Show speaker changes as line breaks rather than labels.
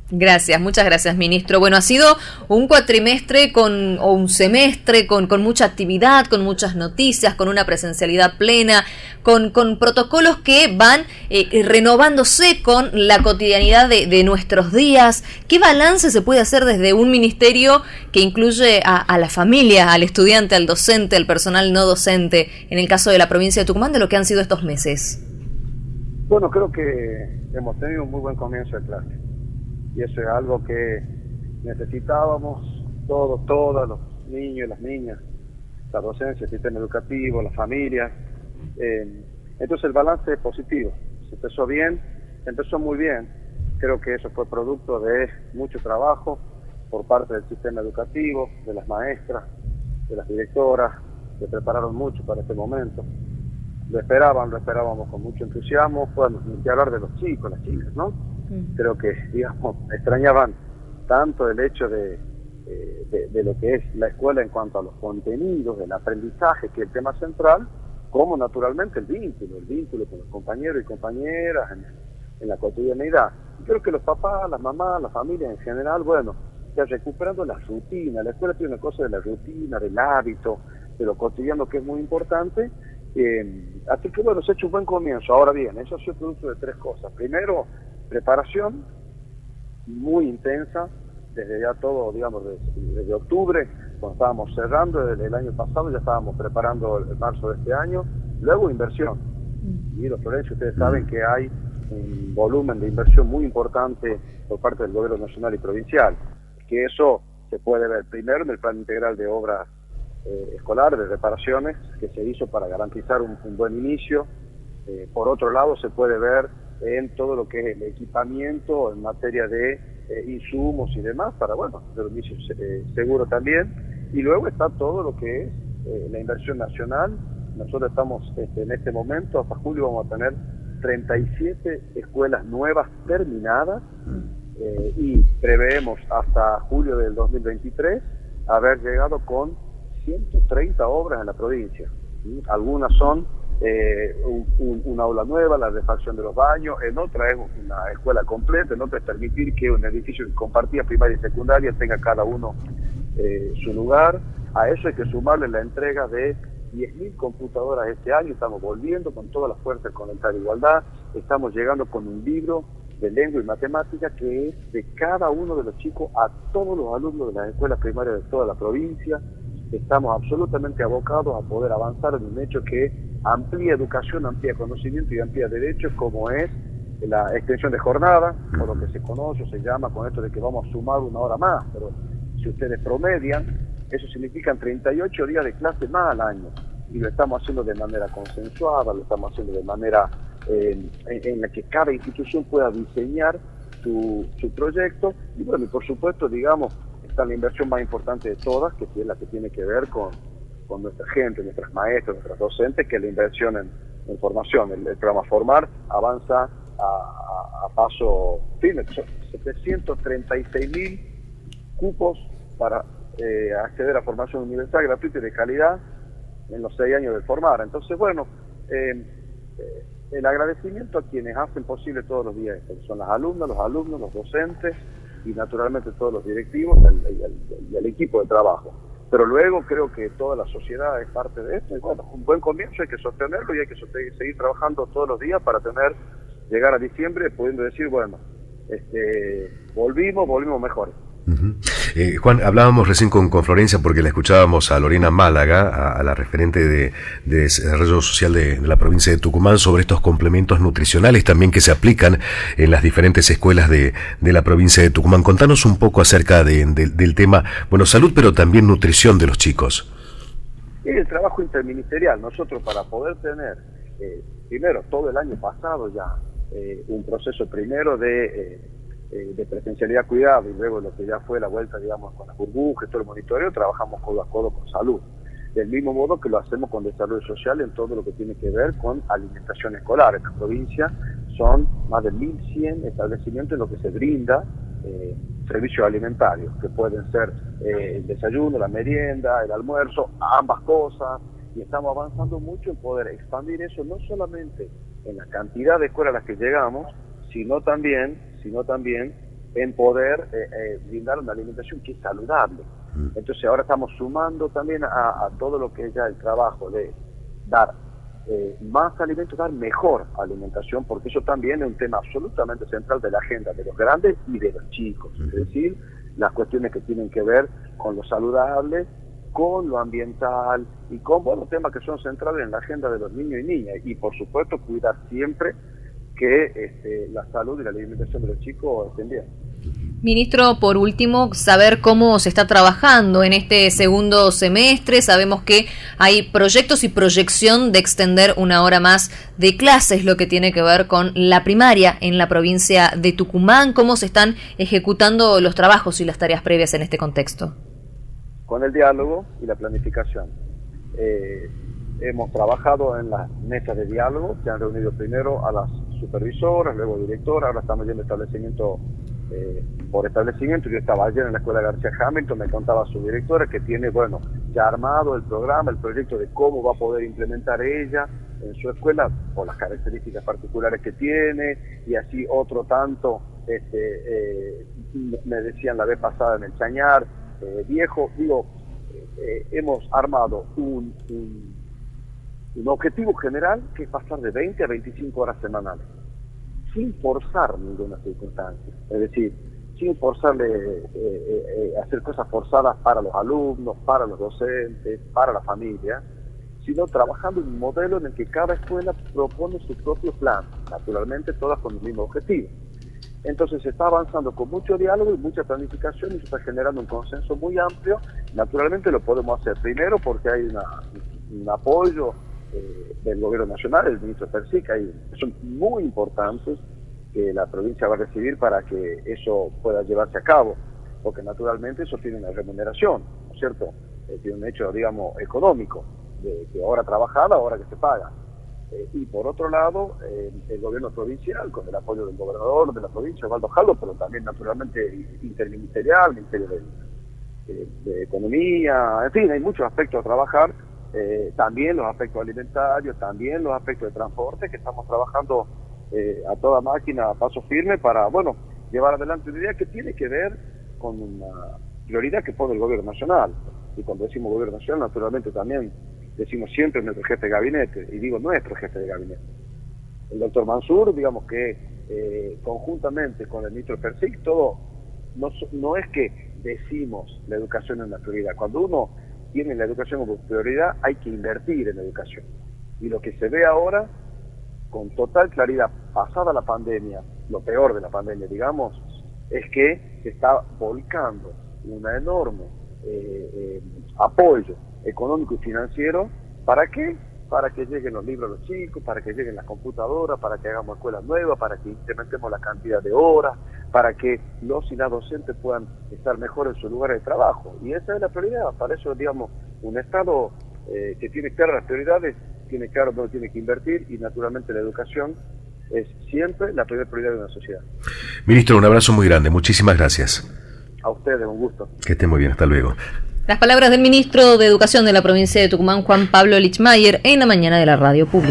Gracias, muchas gracias, ministro. Bueno, ha sido un cuatrimestre o un semestre con mucha actividad, con muchas noticias, con una presencialidad plena, con protocolos que van renovándose con la cotidianidad de nuestros días. ¿Qué balance se puede hacer desde un ministerio que incluye a la familia, al estudiante, al docente, al personal no docente, en el caso de la provincia de Tucumán, de lo que han sido estos meses?
Bueno, creo que hemos tenido un muy buen comienzo de clase. Y eso es algo que necesitábamos todos los niños y las niñas, la docencia, el sistema educativo, las familias. Entonces el balance es positivo. Se empezó bien, se empezó muy bien. Creo que eso fue producto de mucho trabajo por parte del sistema educativo, de las maestras, de las directoras, que prepararon mucho para este momento. Lo esperábamos con mucho entusiasmo. Podemos ni hablar de los chicos, las chicas, ¿no? Creo que, digamos, extrañaban tanto el hecho de lo que es la escuela en cuanto a los contenidos, el aprendizaje, que es el tema central, como naturalmente el vínculo con los compañeros y compañeras en la cotidianidad. Y creo que los papás, las mamás, las familias en general, bueno, ya recuperando la rutina. La escuela tiene una cosa de la rutina, del hábito, de lo cotidiano, que es muy importante. Así que bueno, se ha hecho un buen comienzo. Ahora bien, eso ha sido producto de tres cosas. Primero, preparación muy intensa, desde ya todo, digamos, desde octubre, cuando estábamos cerrando el año pasado, ya estábamos preparando el marzo de este año. Luego inversión. Y los Florencio, ustedes saben que hay un volumen de inversión muy importante por parte del gobierno nacional y provincial, que eso se puede ver primero en el plan integral de obras escolares, de reparaciones, que se hizo para garantizar un buen inicio. Por otro lado, se puede ver en todo lo que es el equipamiento en materia de insumos y demás, para, bueno, hacer un inicio seguro también. Y luego está todo lo que es la inversión nacional. Nosotros estamos en este momento, hasta julio vamos a tener 37 escuelas nuevas terminadas y preveemos hasta julio del 2023 haber llegado con 130 obras en la provincia. Algunas son una aula nueva, la refacción de los baños, en otra es una escuela completa, en otra es permitir que un edificio que compartía primaria y secundaria tenga cada uno su lugar. A eso hay que sumarle la entrega de 10.000 computadoras este año. Estamos volviendo con toda la fuerza con la igualdad, estamos llegando con un libro de lengua y matemática que es de cada uno de los chicos a todos los alumnos de las escuelas primarias de toda la provincia. Estamos absolutamente abocados a poder avanzar en un hecho que amplía educación, amplía conocimiento y amplía derechos, como es la extensión de jornada, o lo que se conoce o se llama con esto de que vamos a sumar una hora más, pero si ustedes promedian, eso significa 38 días de clase más al año, y lo estamos haciendo de manera consensuada, lo estamos haciendo de manera en la que cada institución pueda diseñar su proyecto, y bueno, y por supuesto, digamos, está la inversión más importante de todas, que es la que tiene que ver con nuestra gente, nuestras maestras, nuestras docentes, que es la inversión en formación. El programa Formar avanza a paso firme. Son 736.000 cupos para acceder a formación universal, gratuita y de calidad en los 6 años de Formar. Entonces, bueno, el agradecimiento a quienes hacen posible todos los días esto, son las alumnas, los alumnos, los docentes y naturalmente todos los directivos y el equipo de trabajo. Pero luego creo que toda la sociedad es parte de esto, y bueno, un buen comienzo, hay que sostenerlo y hay que seguir trabajando todos los días para llegar a diciembre pudiendo decir, bueno, volvimos mejores.
Juan, hablábamos recién con Florencia porque la escuchábamos a Lorena Málaga, a la referente de desarrollo social de la provincia de Tucumán, sobre estos complementos nutricionales también que se aplican en las diferentes escuelas de la provincia de Tucumán. Contanos un poco acerca del tema, bueno, salud, pero también nutrición de los chicos.
Es el trabajo interministerial. Nosotros, para poder tener, primero, todo el año pasado ya, un proceso primero de presencialidad, cuidado, y luego lo que ya fue la vuelta, digamos, con las burbujas, todo el monitoreo, trabajamos codo a codo con salud. Del mismo modo que lo hacemos con desarrollo social en todo lo que tiene que ver con alimentación escolar. En la provincia son más de 1.100 establecimientos en los que se brinda servicios alimentarios, que pueden ser el desayuno, la merienda, el almuerzo, ambas cosas, y estamos avanzando mucho en poder expandir eso, no solamente en la cantidad de escuelas a las que llegamos, sino también en poder brindar una alimentación que es saludable. Entonces ahora estamos sumando también a todo lo que es ya el trabajo de dar más alimentos, dar mejor alimentación, porque eso también es un tema absolutamente central de la agenda de los grandes y de los chicos, es decir, las cuestiones que tienen que ver con lo saludable, con lo ambiental y con buenos temas que son centrales en la agenda de los niños y niñas, y por supuesto cuidar siempre que la salud y la alimentación de los chicos estén bien.
Ministro, por último, saber cómo se está trabajando en este segundo semestre. Sabemos que hay proyectos y proyección de extender una hora más de clases, lo que tiene que ver con la primaria en la provincia de Tucumán. ¿Cómo se están ejecutando los trabajos y las tareas previas en este contexto?
Con el diálogo y la planificación. Hemos trabajado en las mesas de diálogo, se han reunido primero a las supervisoras, luego directoras, ahora estamos yendo establecimiento por establecimiento. Yo estaba ayer en la escuela García Hamilton, me contaba su directora que tiene, ya armado el programa, el proyecto de cómo va a poder implementar ella en su escuela, por las características particulares que tiene, y así otro tanto, me decían la vez pasada en el Chañar, hemos armado un objetivo general que es pasar de 20 a 25 horas semanales, sin forzar ninguna circunstancia, es decir, sin forzarle hacer cosas forzadas para los alumnos, para los docentes, para la familia, sino trabajando en un modelo en el que cada escuela propone su propio plan, naturalmente todas con el mismo objetivo. Entonces se está avanzando con mucho diálogo y mucha planificación y se está generando un consenso muy amplio. Naturalmente lo podemos hacer primero porque hay un apoyo del gobierno nacional, el ministro Persic, son muy importantes que la provincia va a recibir para que eso pueda llevarse a cabo, porque naturalmente eso tiene una remuneración, ¿no es cierto? Tiene un hecho, digamos, económico, de que hora trabajada, hora que se paga. Y por otro lado, el gobierno provincial, con el apoyo del gobernador de la provincia, Osvaldo Jaldo, pero también naturalmente interministerial, Ministerio de Economía, en fin, hay muchos aspectos a trabajar, también los aspectos alimentarios, también los aspectos de transporte, que estamos trabajando a toda máquina, a paso firme, para, llevar adelante una idea que tiene que ver con una prioridad que pone el gobierno nacional. Y cuando decimos gobierno nacional, naturalmente también decimos siempre nuestro jefe de gabinete, y digo nuestro jefe de gabinete. El doctor Mansur, digamos que conjuntamente con el ministro Persic, todo, no es que decimos la educación es una prioridad. Cuando uno tiene la educación como prioridad, hay que invertir en educación. Y lo que se ve ahora, con total claridad, pasada la pandemia, lo peor de la pandemia, digamos, es que se está volcando una enorme apoyo económico y financiero. ¿Para qué? Para que lleguen los libros a los chicos, para que lleguen las computadoras, para que hagamos escuelas nuevas, para que incrementemos la cantidad de horas, para que los y las docentes puedan estar mejor en sus lugares de trabajo. Y esa es la prioridad. Para eso, digamos, un Estado que tiene claras las prioridades, tiene claro dónde tiene que invertir, y naturalmente la educación es siempre la primera prioridad de una sociedad.
Ministro, un abrazo muy grande. Muchísimas gracias.
A ustedes, un gusto.
Que estén muy bien. Hasta luego.
Las palabras del ministro de Educación de la provincia de Tucumán, Juan Pablo Lichmayer, en la mañana de la Radio Pública.